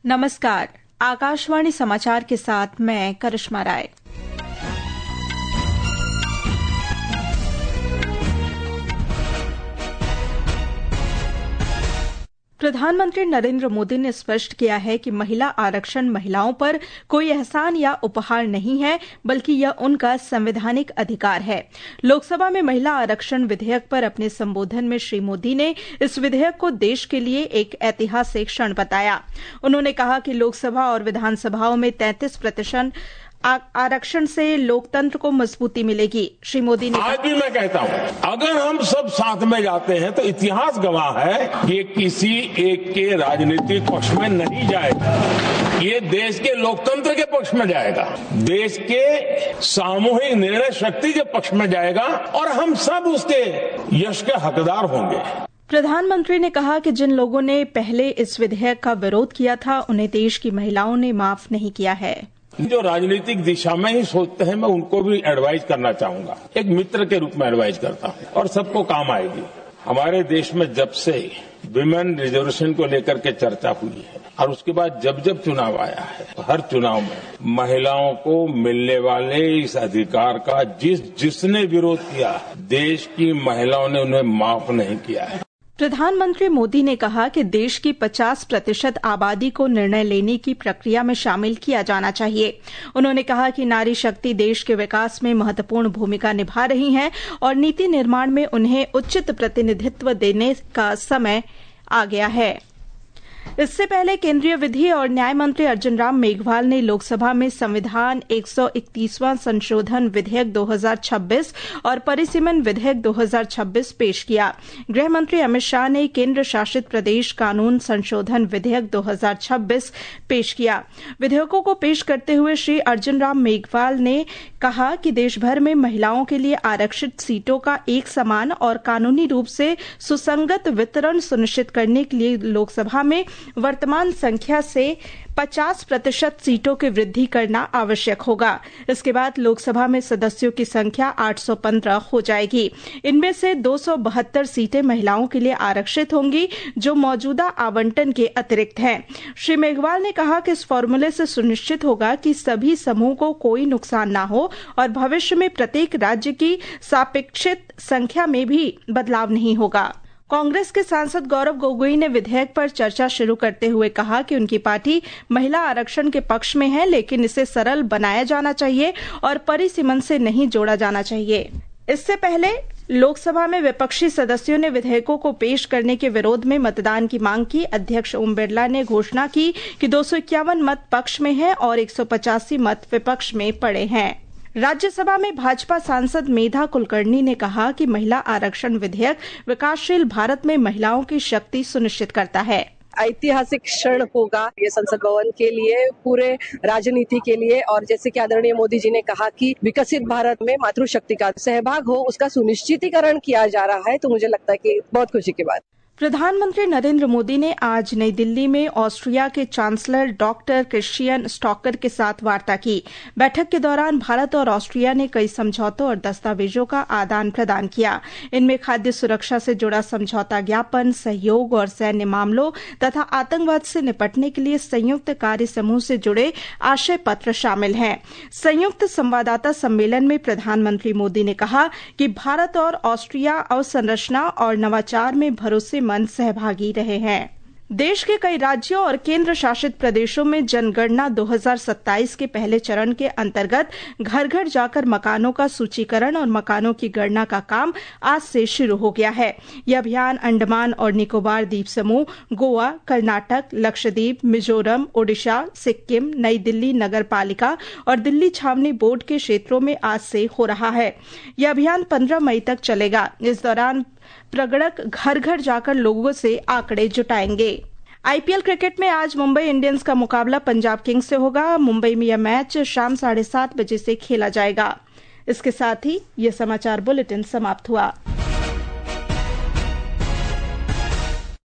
नमस्कार, आकाशवाणी समाचार के साथ मैं करिश्मा राय। प्रधानमंत्री नरेंद्र मोदी ने स्पष्ट किया है कि महिला आरक्षण महिलाओं पर कोई एहसान या उपहार नहीं है, बल्कि यह उनका संवैधानिक अधिकार है। लोकसभा में महिला आरक्षण विधेयक पर अपने संबोधन में श्री मोदी ने इस विधेयक को देश के लिए एक ऐतिहासिक क्षण बताया। उन्होंने कहा कि लोकसभा और विधानसभाओं में 33% आरक्षण से लोकतंत्र को मजबूती मिलेगी। श्री मोदी ने आज भी मैं कहता हूं, अगर हम सब साथ में जाते हैं तो इतिहास गवाह है कि किसी एक के राजनीतिक पक्ष में नहीं जाएगा, ये देश के लोकतंत्र के पक्ष में जाएगा, देश के सामूहिक निर्णय शक्ति के पक्ष में जाएगा और हम सब उसके यश के हकदार होंगे। प्रधानमंत्री ने कहा कि जिन लोगों ने पहले इस विधेयक का विरोध किया था, उन्हें देश की महिलाओं ने माफ नहीं किया है। जो राजनीतिक दिशा में ही सोचते हैं, मैं उनको भी एडवाइस करना चाहूंगा, एक मित्र के रूप में एडवाइस करता हूं और सबको काम आएगी। हमारे देश में जब से विमेन रिजर्वेशन को लेकर के चर्चा हुई है और उसके बाद जब जब चुनाव आया है, हर चुनाव में महिलाओं को मिलने वाले इस अधिकार का जिसने विरोध किया, देश की महिलाओं ने उन्हें माफ नहीं किया है। प्रधानमंत्री मोदी ने कहा कि देश की 50% आबादी को निर्णय लेने की प्रक्रिया में शामिल किया जाना चाहिए। उन्होंने कहा कि नारी शक्ति देश के विकास में महत्वपूर्ण भूमिका निभा रही है और नीति निर्माण में उन्हें उचित प्रतिनिधित्व देने का समय आ गया है। इससे पहले केंद्रीय विधि और न्याय मंत्री अर्जुन राम मेघवाल ने लोकसभा में संविधान 131वां संशोधन विधेयक 2026 और परिसीमन विधेयक 2026 पेश किया। गृह मंत्री अमित शाह ने केंद्र शासित प्रदेश कानून संशोधन विधेयक 2026 पेश किया। विधेयकों को पेश करते हुए श्री अर्जुन राम मेघवाल ने कहा कि देश भर में महिलाओं के लिए आरक्षित सीटों का एक समान और कानूनी रूप से सुसंगत वितरण सुनिश्चित करने के लिए लोकसभा में वर्तमान संख्या से 50% सीटों की वृद्धि करना आवश्यक होगा। इसके बाद लोकसभा में सदस्यों की संख्या 815 हो जाएगी। इनमें से 272 सीटें महिलाओं के लिए आरक्षित होंगी, जो मौजूदा आवंटन के अतिरिक्त हैं। श्री मेघवाल ने कहा कि इस फॉर्मूले से सुनिश्चित होगा कि सभी समूह को कोई नुकसान न हो और भविष्य में प्रत्येक राज्य की सापेक्षित संख्या में भी बदलाव नहीं होगा। कांग्रेस के सांसद गौरव गोगोई ने विधेयक पर चर्चा शुरू करते हुए कहा कि उनकी पार्टी महिला आरक्षण के पक्ष में है, लेकिन इसे सरल बनाया जाना चाहिए और परिसीमन से नहीं जोड़ा जाना चाहिए। इससे पहले लोकसभा में विपक्षी सदस्यों ने विधेयकों को पेश करने के विरोध में मतदान की मांग की। अध्यक्ष ओम बिरला ने घोषणा की कि 251 मत पक्ष में है और 185 मत विपक्ष में पड़े हैं। राज्यसभा में भाजपा सांसद मेधा कुलकर्णी ने कहा कि महिला आरक्षण विधेयक विकासशील भारत में महिलाओं की शक्ति सुनिश्चित करता है। ऐतिहासिक क्षण होगा ये संसद भवन के लिए, पूरे राजनीति के लिए, और जैसे कि आदरणीय मोदी जी ने कहा कि विकसित भारत में मातृशक्ति का सहभाग हो, उसका सुनिश्चितीकरण किया जा रहा है, तो मुझे लगता है कि बहुत खुशी की बात। प्रधानमंत्री नरेंद्र मोदी ने आज नई दिल्ली में ऑस्ट्रिया के चांसलर डॉक्टर क्रिश्चियन स्टॉकर के साथ वार्ता की। बैठक के दौरान भारत और ऑस्ट्रिया ने कई समझौतों और दस्तावेजों का आदान प्रदान किया। इनमें खाद्य सुरक्षा से जुड़ा समझौता ज्ञापन, सहयोग और सैन्य मामलों तथा आतंकवाद से निपटने के लिए संयुक्त कार्य समूह से जुड़े आशय पत्र शामिल हैं। संयुक्त संवाददाता सम्मेलन में प्रधानमंत्री मोदी ने कहा कि भारत और ऑस्ट्रिया अवसंरचना और नवाचार में भरोसे मन सहभागी रहे हैं। देश के कई राज्यों और केंद्र शासित प्रदेशों में जनगणना 2027 के पहले चरण के अंतर्गत घर घर जाकर मकानों का सूचीकरण और मकानों की गणना का काम आज से शुरू हो गया है। यह अभियान अंडमान और निकोबार द्वीप समूह, गोवा, कर्नाटक, लक्षद्वीप, मिजोरम, ओडिशा, सिक्किम, नई दिल्ली नगर पालिका और दिल्ली छावनी बोर्ड के क्षेत्रों में आज से हो रहा है। यह अभियान 15 मई तक चलेगा। इस दौरान प्रगणक घर घर जाकर लोगों से आंकड़े जुटाएंगे। आईपीएल क्रिकेट में आज मुंबई इंडियंस का मुकाबला पंजाब किंग्स से होगा। मुंबई में यह मैच शाम 7:30 बजे से खेला जाएगा। इसके साथ ही यह समाचार बुलेटिन समाप्त हुआ।